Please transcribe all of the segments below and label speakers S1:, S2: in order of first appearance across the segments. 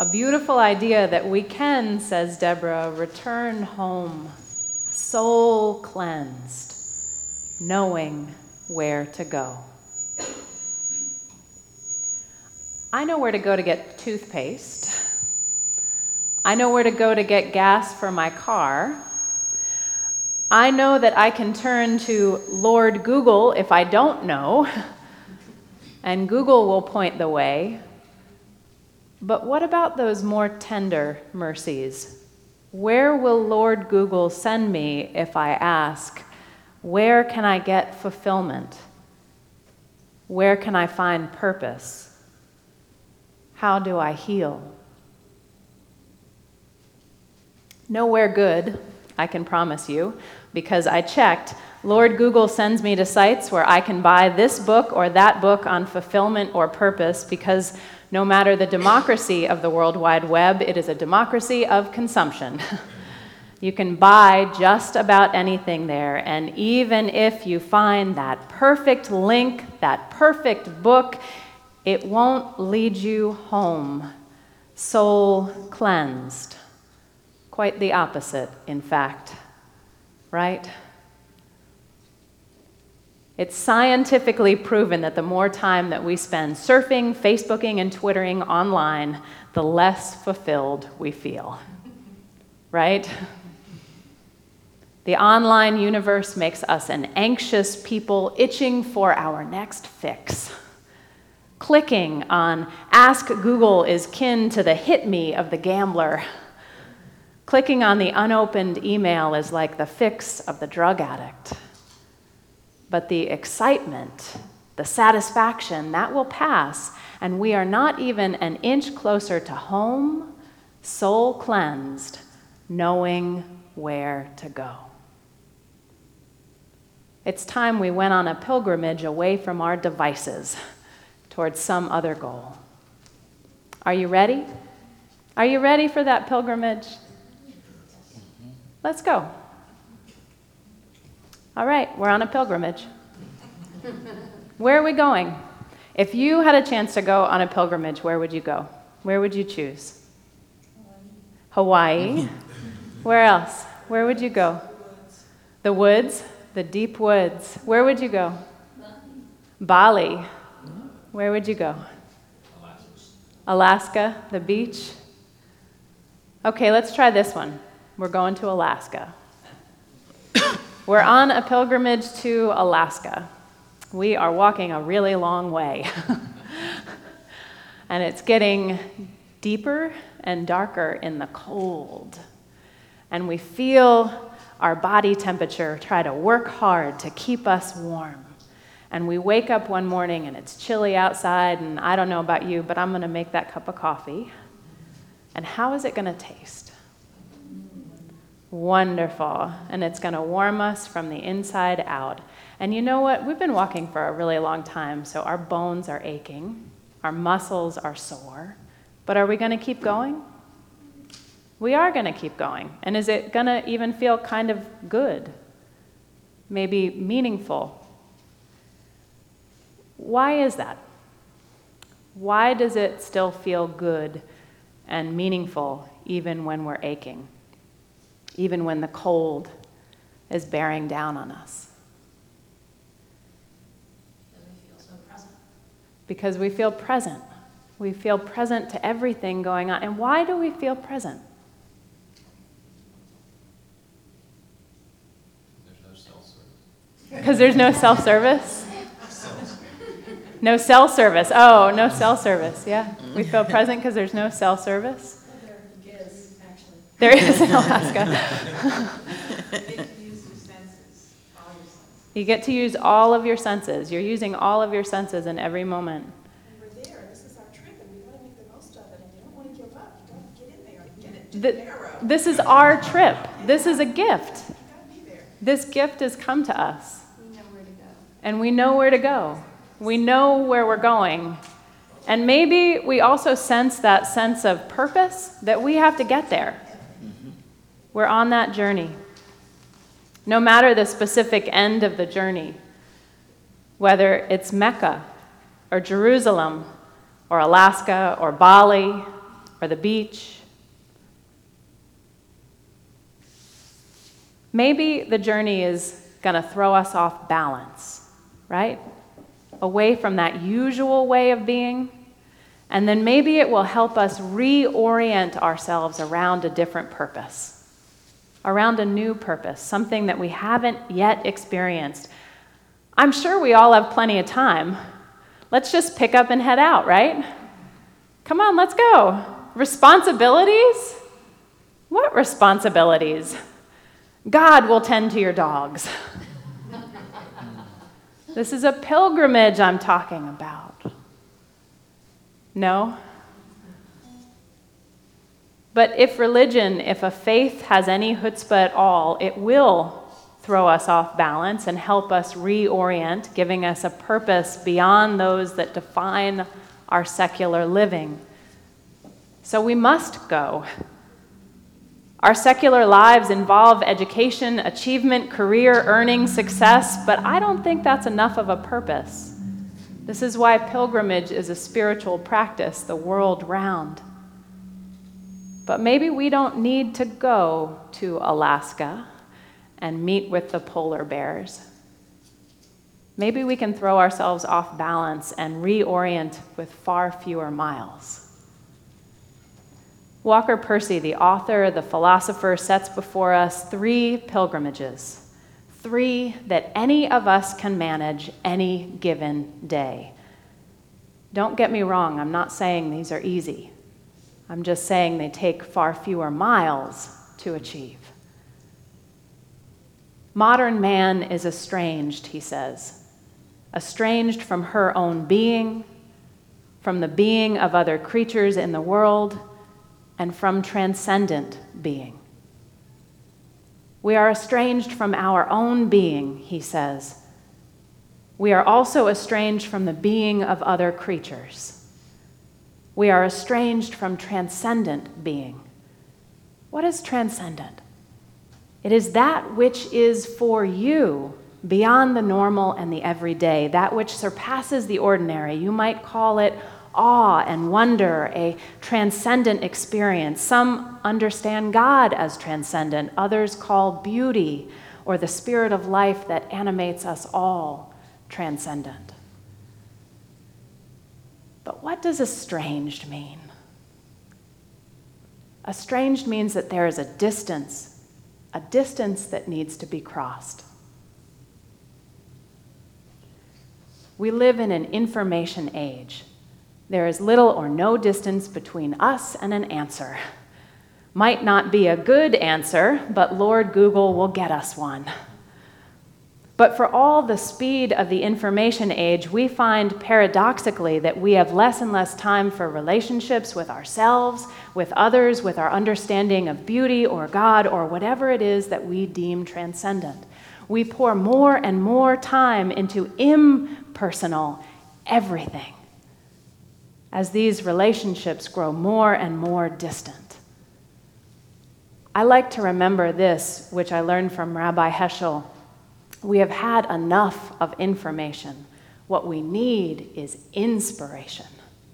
S1: A beautiful idea that we can, says Deborah, return home, soul cleansed, knowing where to go. I know where to go to get toothpaste. I know where to go to get gas for my car. I know that I can turn to Lord Google if I don't know, and Google will point the way. But what about those more tender mercies? Where will Lord Google send me if I ask, where can I get fulfillment? Where can I find purpose? How do I heal? Nowhere good, I can promise you, because I checked. Lord Google sends me to sites where I can buy this book or that book on fulfillment or purpose, because no matter the democracy of the World Wide Web, it is a democracy of consumption. You can buy just about anything there, and even if you find that perfect link, that perfect book, it won't lead you home, soul cleansed. Quite the opposite, in fact, right? It's scientifically proven that the more time that we spend surfing, Facebooking, and Twittering online, the less fulfilled we feel, right? The online universe makes us an anxious people itching for our next fix. Clicking on Ask Google is kin to the hit me of the gambler. Clicking on the unopened email is like the fix of the drug addict. But the excitement, the satisfaction, that will pass, and we are not even an inch closer to home, soul cleansed, knowing where to go. It's time we went on a pilgrimage away from our devices towards some other goal. Are you ready? Are you ready for that pilgrimage? Let's go. All right, we're on a pilgrimage. Where are we going? If you had a chance to go on a pilgrimage, where would you go? Where would you choose? Hawaii? Where else? Where would you go? The woods? The deep woods. Where would you go? Bali. Where would you go? Alaska, the beach? Okay, let's try this one. We're going to Alaska. We're on a pilgrimage to Alaska. We are walking a really long way. And it's getting deeper and darker in the cold. And we feel our body temperature try to work hard to keep us warm. And we wake up one morning and it's chilly outside, and I don't know about you, but I'm going to make that cup of coffee. And how is it going to taste? Wonderful. And it's going to warm us from the inside out. And you know what? We've been walking for a really long time, so our bones are aching, our muscles are sore. But are we going to keep going? We are going to keep going. And is it going to even feel kind of good? Maybe meaningful? Why is that? Why does it still feel good and meaningful even when we're aching? Even when the cold is bearing down on us? Because we feel present. We feel present to everything going on. And why do we feel present? Because there's no self-service? No cell service. Oh, no cell service. Yeah. We feel present because there's no cell service.
S2: There is, actually.
S1: There is in Alaska. You get to use all of your senses. You're using all of your senses in every moment.
S2: And we're there. This is our trip, and we want to make the most of it. And you don't want to give up. You got to get in there and get it.
S1: This is our trip. This is a gift.
S2: You got to be there.
S1: This gift has come to us.
S2: We know where to go.
S1: And we know where to go. We know where we're going. And maybe we also sense that sense of purpose that we have to get there. We're on that journey. No matter the specific end of the journey, whether it's Mecca or Jerusalem or Alaska or Bali or the beach. Maybe the journey is going to throw us off balance, right? Away from that usual way of being. And then maybe it will help us reorient ourselves around a different purpose, around a new purpose, something that we haven't yet experienced. I'm sure we all have plenty of time. Let's just pick up and head out, right? Come on, let's go. Responsibilities? What responsibilities? God will tend to your dogs. This is a pilgrimage I'm talking about. No? But if religion, if a faith has any chutzpah at all, it will throw us off balance and help us reorient, giving us a purpose beyond those that define our secular living. So we must go. Our secular lives involve education, achievement, career, earning, success, but I don't think that's enough of a purpose. This is why pilgrimage is a spiritual practice the world round. But maybe we don't need to go to Alaska and meet with the polar bears. Maybe we can throw ourselves off balance and reorient with far fewer miles. Walker Percy, the author, the philosopher, sets before us 3 pilgrimages. 3 that any of us can manage any given day. Don't get me wrong, I'm not saying these are easy. I'm just saying they take far fewer miles to achieve. Modern man is estranged, he says. Estranged from her own being, from the being of other creatures in the world, and from transcendent being. We are estranged from our own being, he says. We are also estranged from the being of other creatures. We are estranged from transcendent being. What is transcendent? It is that which is for you beyond the normal and the everyday, that which surpasses the ordinary. You might call it awe and wonder, a transcendent experience. Some understand God as transcendent. Others call beauty or the spirit of life that animates us all transcendent. But what does estranged mean? Estranged means that there is a distance that needs to be crossed. We live in an information age. There is little or no distance between us and an answer. Might not be a good answer, but Lord Google will get us one. But for all the speed of the information age, we find paradoxically that we have less and less time for relationships with ourselves, with others, with our understanding of beauty or God or whatever it is that we deem transcendent. We pour more and more time into impersonal everything as these relationships grow more and more distant. I like to remember this, which I learned from Rabbi Heschel. We have had enough of information. What we need is inspiration.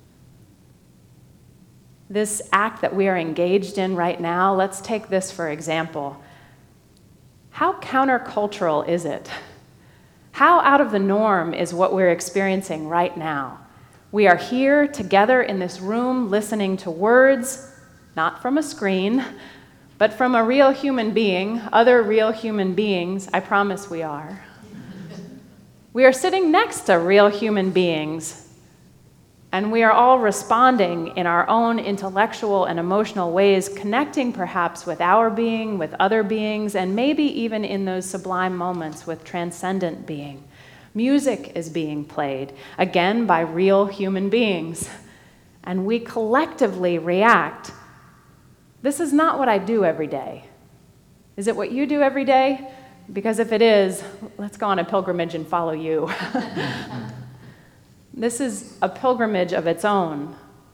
S1: This act that we are engaged in right now, let's take this for example. How countercultural is it? How out of the norm is what we're experiencing right now? We are here together in this room listening to words, not from a screen, but from a real human being, other real human beings. I promise we are. We are sitting next to real human beings, and we are all responding in our own intellectual and emotional ways, connecting perhaps with our being, with other beings, and maybe even in those sublime moments with transcendent being. Music is being played, again by real human beings, and we collectively react. This is not what I do every day. Is it what you do every day? Because if it is, let's go on a pilgrimage and follow you. This is a pilgrimage of its own.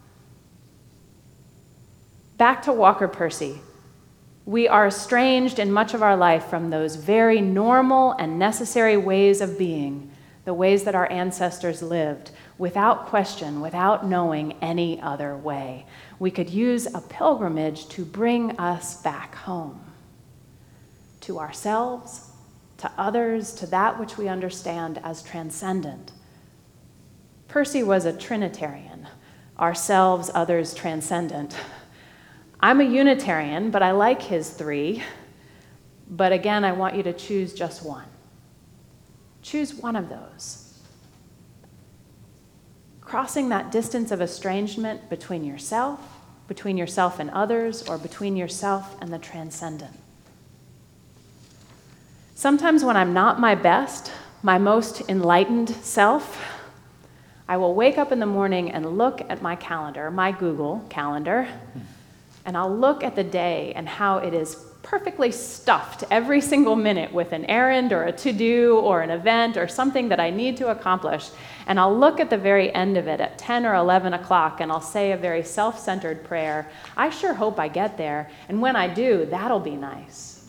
S1: Back to Walker Percy. We are estranged in much of our life from those very normal and necessary ways of being, the ways that our ancestors lived. without question, without knowing any other way. We could use a pilgrimage to bring us back home, to ourselves, to others, to that which we understand as transcendent. Percy was a Trinitarian, ourselves, others, transcendent. I'm a Unitarian, but I like his three. But again, I want you to choose just one. Choose one of those. Crossing that distance of estrangement between yourself and others, or between yourself and the transcendent. Sometimes when I'm not my best, my most enlightened self, I will wake up in the morning and look at my calendar, my Google calendar, and I'll look at the day and how it is perfectly stuffed every single minute with an errand or a to-do or an event or something that I need to accomplish. And I'll look at the very end of it at 10 or 11 o'clock and I'll say a very self-centered prayer. I sure hope I get there. And when I do, that'll be nice.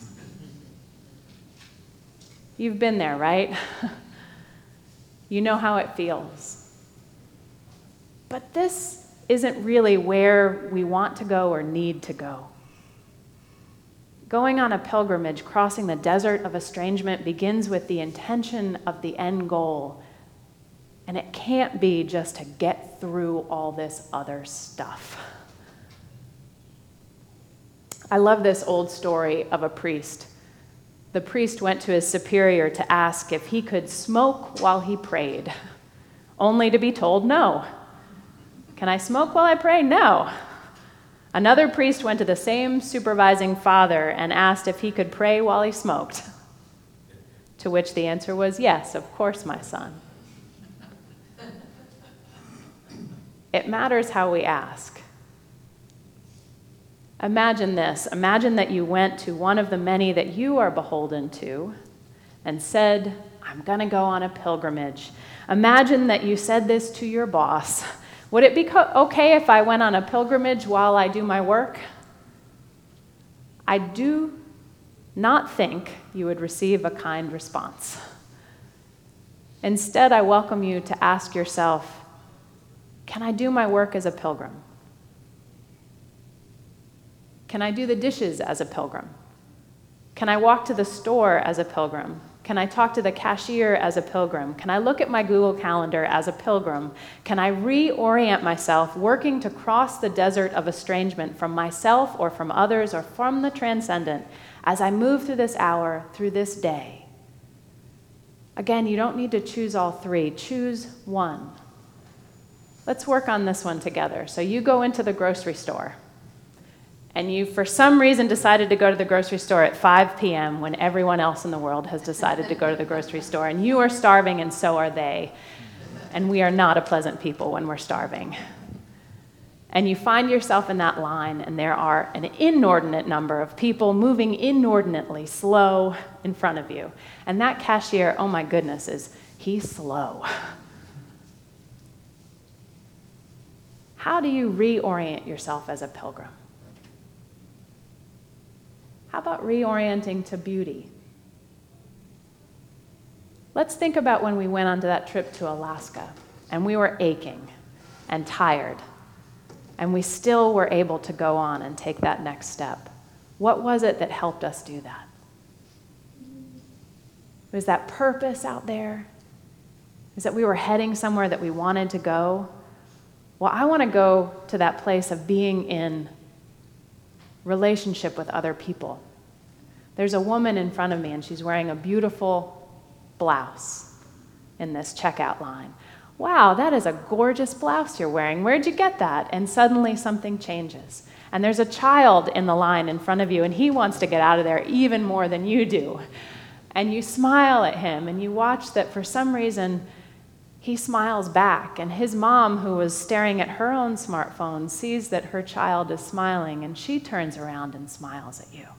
S1: You've been there, right? You know how it feels. But this isn't really where we want to go or need to go. Going on a pilgrimage, crossing the desert of estrangement, begins with the intention of the end goal. And it can't be just to get through all this other stuff. I love this old story of a priest. The priest went to his superior to ask if he could smoke while he prayed, only to be told no. Can I smoke while I pray? No. Another priest went to the same supervising father and asked if he could pray while he smoked, to which the answer was, yes, of course, my son. It matters how we ask. Imagine this. Imagine that you went to one of the many that you are beholden to and said, I'm going to go on a pilgrimage. Imagine that you said this to your boss. Would it be okay if I went on a pilgrimage while I do my work? I do not think you would receive a kind response. Instead, I welcome you to ask yourself, can I do my work as a pilgrim? Can I do the dishes as a pilgrim? Can I walk to the store as a pilgrim? Can I talk to the cashier as a pilgrim? Can I look at my Google Calendar as a pilgrim? Can I reorient myself, working to cross the desert of estrangement from myself or from others or from the transcendent as I move through this hour, through this day? Again, you don't need to choose all three. Choose one. Let's work on this one together. So you go into the grocery store, and you, for some reason, decided to go to the grocery store at 5 p.m. when everyone else in the world has decided to go to the grocery store, and you are starving, and so are they. And we are not a pleasant people when we're starving. And you find yourself in that line, and there are an inordinate number of people moving inordinately slow in front of you. And that cashier, oh my goodness, he's slow. How do you reorient yourself as a pilgrim? How about reorienting to beauty? Let's think about when we went on to that trip to Alaska, and we were aching and tired, and we still were able to go on and take that next step. What was it that helped us do that? Was that purpose out there? Is that we were heading somewhere that we wanted to go? Well, I want to go to that place of being in relationship with other people. There's a woman in front of me, and she's wearing a beautiful blouse in this checkout line. Wow, that is a gorgeous blouse you're wearing. Where'd you get that? And suddenly something changes. And there's a child in the line in front of you, and he wants to get out of there even more than you do. And you smile at him, and you watch that for some reason he smiles back, and his mom, who was staring at her own smartphone, sees that her child is smiling, and she turns around and smiles at you.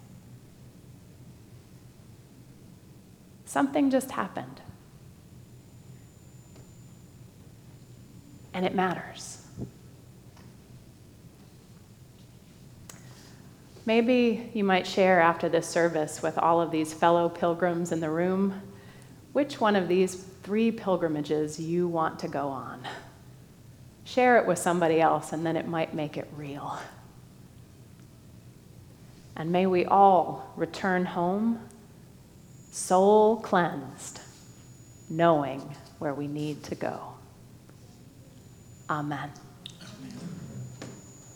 S1: Something just happened. And it matters. Maybe you might share after this service with all of these fellow pilgrims in the room which one of these 3 pilgrimages you want to go on. Share it with somebody else, and then it might make it real. And may we all return home soul cleansed, knowing where we need to go. Amen.
S3: Amen.